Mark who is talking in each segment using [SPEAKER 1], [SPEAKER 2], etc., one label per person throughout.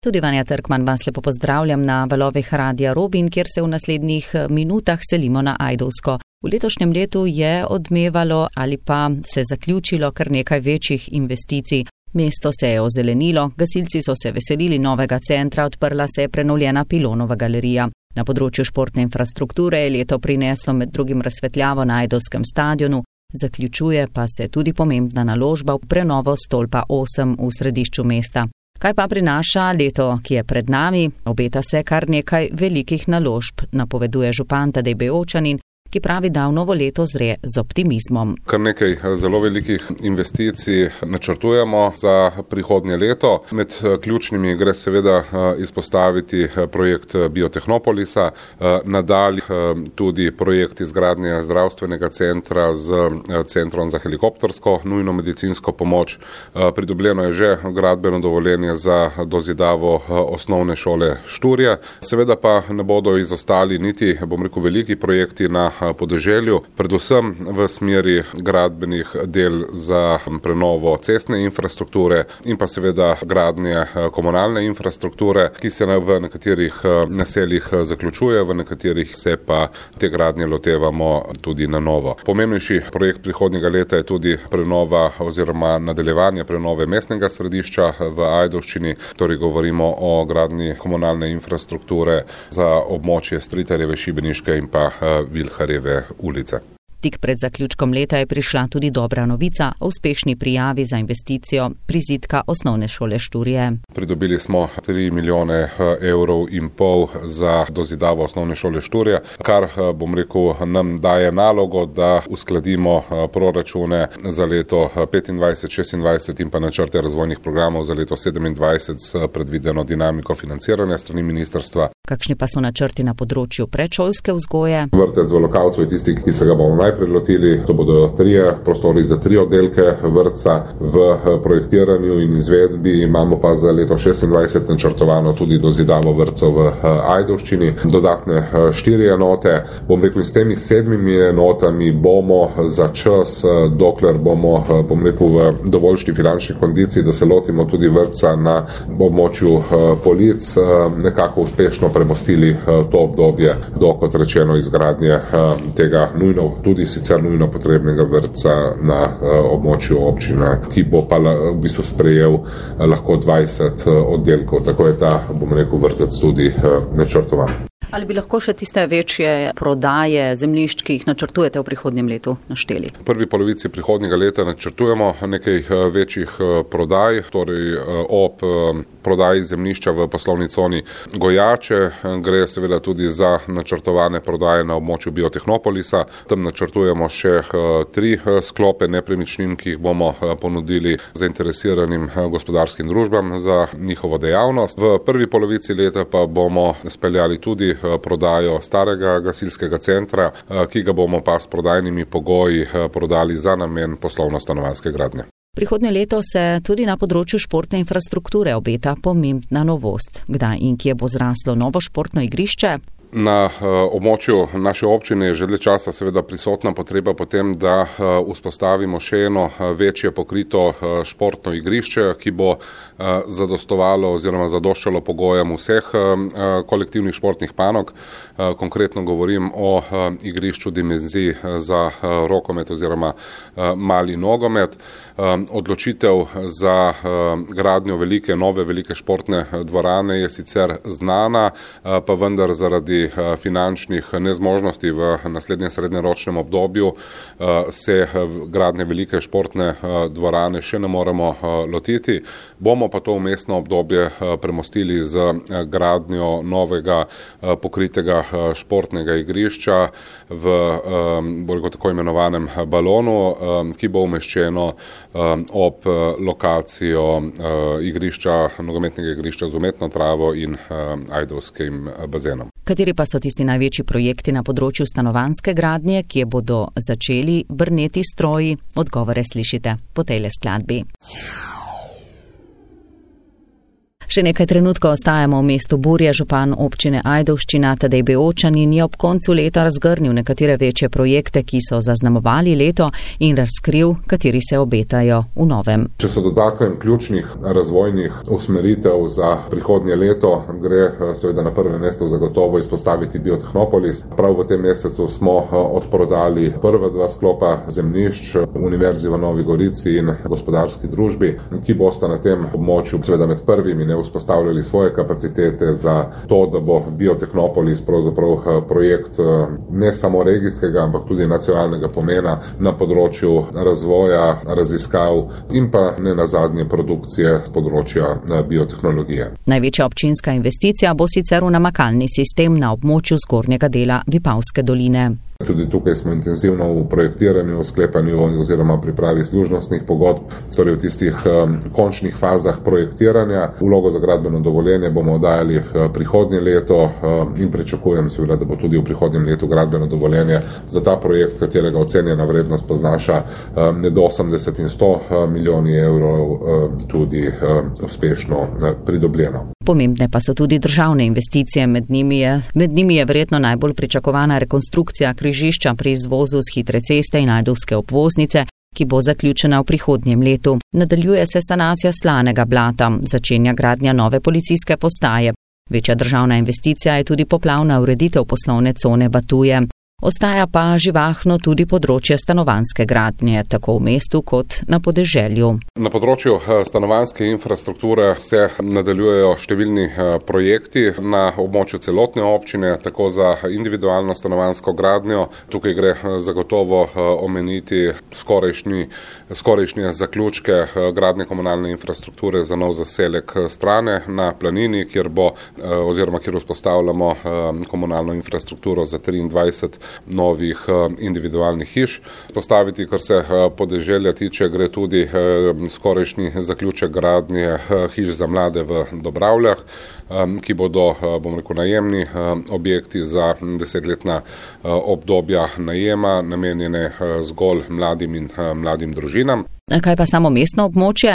[SPEAKER 1] Tudi Vanja Trkman vas lepo pozdravljam na valovih Radia Robin, kjer se v naslednjih minutah selimo na Ajdovsko. V letošnjem letu je odmevalo ali pa se zaključilo kar nekaj večjih investicij. Mesto se je ozelenilo, gasilci so se veselili novega centra, odprla se je prenovljena Pilonova galerija. Na področju športne infrastrukture je leto prineslo med drugim razsvetljavo na Ajdovskem stadionu, zaključuje pa se tudi pomembna naložba v prenovo stolpa 8 v središču mesta. Kaj pa prinaša leto, ki je pred nami? Obeta se kar nekaj velikih naložb, napoveduje župan Tadej Beočanin, ki pravi, da v novo leto zre z optimizmom.
[SPEAKER 2] Kar nekaj zelo velikih investicij načrtujemo za prihodnje leto. Med ključnimi gre seveda izpostaviti projekt Biotehnopolisa, nadalje tudi projekt izgradnje zdravstvenega centra z centrom za helikoptersko nujno medicinsko pomoč. Pridobljeno je že gradbeno dovoljenje za dozidavo osnovne šole Šturje. Seveda pa ne bodo izostali niti, veliki projekti na podeželju, predvsem v smeri gradbenih del za prenovo cestne infrastrukture in pa seveda gradnje komunalne infrastrukture, ki se v nekaterih naseljih zaključuje, v nekaterih se pa te gradnje lotevamo tudi na novo. Pomembnejši projekt prihodnjega leta je tudi prenova oziroma nadaljevanje prenove mestnega središča v Ajdovščini, torej govorimo o gradnji komunalne infrastrukture za območje Stritarjeve, Šibeniške in pa Vilharjeve ulice.
[SPEAKER 1] Tik pred zaključkom leta je prišla tudi dobra novica o uspešni prijavi za investicijo prizidka osnovne šole Šturje.
[SPEAKER 2] Pridobili smo 3,5 milijona evrov za dozidavo osnovne šole Šturje, kar nam daje nalogo, da uskladimo proračune za leto 25-26 in pa načrte razvojnih programov za leto 27 s predvideno dinamiko financiranja strani ministrstva.
[SPEAKER 1] Kakšni pa so načrti na področju predšolske vzgoje?
[SPEAKER 2] Vrtec v Lokavcu je tisti, ki se ga bomo najprej lotili. To bodo 3 prostori za 3 oddelke vrtca. V projektiranju in izvedbi imamo pa za leto 26 načrtovano tudi dozidavo vrtcev v Ajdovščini. Dodatne 4 enote. S temi 7 enotami bomo za čas, dokler bomo v dovoljšni finančni kondiciji, da se lotimo tudi vrtca na območju Polic, nekako uspešno premostili to obdobje do, kot rečeno, izgradnje tega tudi sicer nujno potrebnega vrtca na območju občine, ki bo pa v bistvu sprejel lahko 20 oddelkov. Tako je ta, vrtec tudi načrtovan.
[SPEAKER 1] Ali bi lahko še tiste večje prodaje zemljišč, ki jih načrtujete v prihodnjem letu, našteli?
[SPEAKER 2] V prvi polovici prihodnjega leta načrtujemo nekaj večjih prodaj, torej ob prodaji zemljišča v poslovni coni Gojače. Gre seveda tudi za načrtovane prodaje na območju Biotehnopolisa. Tam načrtujemo še 3 sklope nepremičnin, ki jih bomo ponudili zainteresiranim gospodarskim družbam za njihovo dejavnost. V prvi polovici leta pa bomo speljali tudi prodajo starega gasilskega centra, ki ga bomo pa s prodajnimi pogoji prodali za namen poslovno-stanovanjske gradnje.
[SPEAKER 1] Prihodnje leto se tudi na področju športne infrastrukture obeta pomembna novost. Kdaj in kje bo zraslo novo športno igrišče?
[SPEAKER 2] Na območju naše občine je že dlje časa seveda prisotna potreba potem, da vzpostavimo še eno večje pokrito športno igrišče, ki bo zadostovalo oziroma zadoščalo pogojem vseh kolektivnih športnih panog. Konkretno govorim o igrišču dimenzij za rokomet oziroma mali nogomet. Odločitev za gradnjo nove velike športne dvorane je sicer znana, pa vendar zaradi finančnih nezmožnosti v naslednjem srednjeročnem obdobju se gradnje velike športne dvorane še ne moremo lotiti. Bomo pa to vmesno obdobje premostili z gradnjo novega pokritega športnega igrišča v tako imenovanem balonu, ki bo umeščeno ob lokacijo nogometnega igrišča z umetno travo in ajdovskim bazenom.
[SPEAKER 1] Kateri pa so tisti največji projekti na področju stanovanjske gradnje, kje bodo začeli brneti stroji? Odgovore slišite po tejle skladbi. Še nekaj trenutkov ostajamo v mestu Burje. Župan občine Ajdovščina Tadej Beočanin je ob koncu leta razgrnil nekatere večje projekte, ki so zaznamovali leto, in razkril, kateri se obetajo v novem.
[SPEAKER 2] Če se dotaknem ključnih razvojnih usmeritev za prihodnje leto, gre seveda na prvo mesto zagotovo izpostaviti Biotehnopolis. Prav v tem mesecu smo odprodali prva 2 sklopa zemljišč Univerzi v Novi Gorici in gospodarski družbi, ki bosta na tem območju seveda med prvimi vzpostavljali svoje kapacitete za to, da bo Biotehnopolis pravzaprav projekt ne samo regijskega, ampak tudi nacionalnega pomena na področju razvoja, raziskav in pa ne nazadnje produkcije z področja biotehnologije.
[SPEAKER 1] Največja občinska investicija bo sicer v namakalni sistem na območju zgornjega dela Vipavske doline.
[SPEAKER 2] Tudi tukaj smo intenzivno v projektiranju, sklepanju oziroma pripravi služnostnih pogodb, torej v tistih končnih fazah projektiranja. Vlogo za gradbeno dovoljenje bomo oddajali prihodnje leto in pričakujem seveda, da bo tudi v prihodnjem letu gradbeno dovoljenje za ta projekt, katerega ocenjena vrednost poznaša med 80 in 100 milijoni evrov, tudi uspešno pridobljeno.
[SPEAKER 1] Pomembne pa so tudi državne investicije, med njimi je verjetno najbolj pričakovana rekonstrukcija križišča pri izvozu z hitre ceste in ajdovske obvoznice, ki bo zaključena v prihodnjem letu. Nadaljuje se sanacija slanega blata, začenja gradnja nove policijske postaje. Večja državna investicija je tudi poplavna ureditev poslovne cone Batuje. Ostaja pa živahno tudi področje stanovanjske gradnje, tako v mestu kot na podeželju.
[SPEAKER 2] Na področju stanovanjske infrastrukture se nadaljujejo številni projekti na območju celotne občine, tako za individualno stanovanjsko gradnjo. Tukaj gre zagotovo omeniti skorajšnje zaključke gradnje komunalne infrastrukture za nov zaselek Strane na Planini, kjer vzpostavljamo komunalno infrastrukturo za 23 novih individualnih hiš. Postaviti, kar se podeželja tiče, gre tudi skorajšnji zaključek gradnje hiš za mlade v Dobravljah, ki bodo, najemni objekti za 10-letna obdobja najema, namenjene zgolj mladim in mladim družinam.
[SPEAKER 1] Kaj pa samo mestno območje?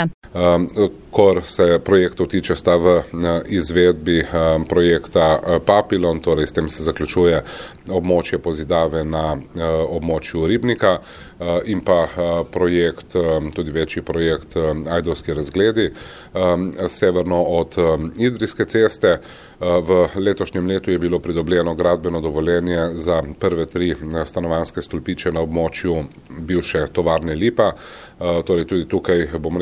[SPEAKER 2] Kar se projektov tiče, sta v izvedbi projekta Papilon, torej s tem se zaključuje območje pozidave na območju Ribnika in pa projekt, tudi večji projekt Ajdovski razgledi, severno od Idrijske ceste. V letošnjem letu je bilo pridobljeno gradbeno dovoljenje za prve 3 stanovanjske stolpiče na območju bivše tovarne Lipa. Torej tudi tukaj,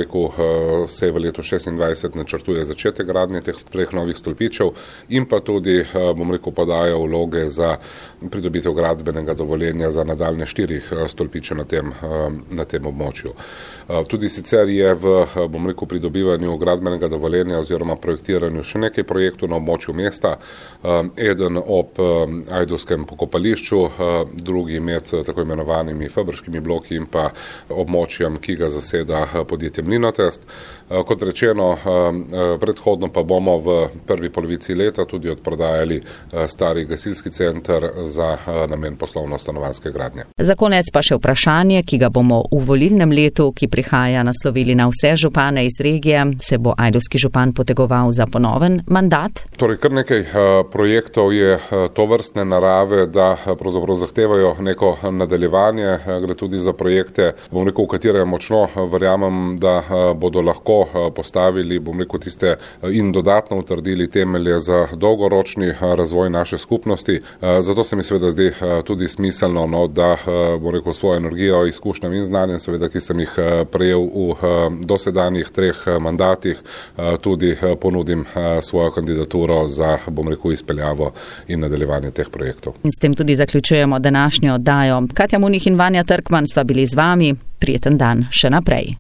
[SPEAKER 2] se v letu 2026 načrtuje začetek gradnje teh 3 novih stolpičev in pa tudi, podajo vloge za pridobitev gradbenega dovoljenja za nadaljne 4 stolpiče na tem območju. Tudi sicer je v, pridobivanju gradbenega dovoljenja oziroma projektiranju še nekaj projektov na območju mesta. Eden ob ajdovskem pokopališču, drugi med tako imenovanimi fabrškimi bloki in pa območjem, ki ga zaseda podjetje Mlinotest. Kot rečeno, predhodno pa bomo v prvi polovici leta tudi odprodajali stari gasilski center za namen poslovno-stanovanjske gradnje.
[SPEAKER 1] Za konec pa še vprašanje, ki ga bomo v volilnem letu, ki prihaja, naslovili na vse župane iz regije. Se bo ajdovski župan potegoval za ponoven mandat?
[SPEAKER 2] Torej, kar nekaj projektov je tovrstne narave, da pravzaprav zahtevajo neko nadaljevanje. Gre tudi za projekte, v katere močno verjamem, da bodo lahko postavili, tiste in dodatno utrdili temelje za dolgoročni razvoj naše skupnosti. Zato se mi seveda zdi tudi smiselno, da svojo energijo, izkušnjam in znanjem, seveda, ki sem jih prejel v dosedanjih 3 mandatih, tudi ponudim svojo kandidaturo za, izpeljavo in nadaljevanje teh projektov.
[SPEAKER 1] In s tem tudi zaključujemo današnjo oddajo. Katja Munih in Vanja Trkman sva bili z vami. Prijeten dan še naprej.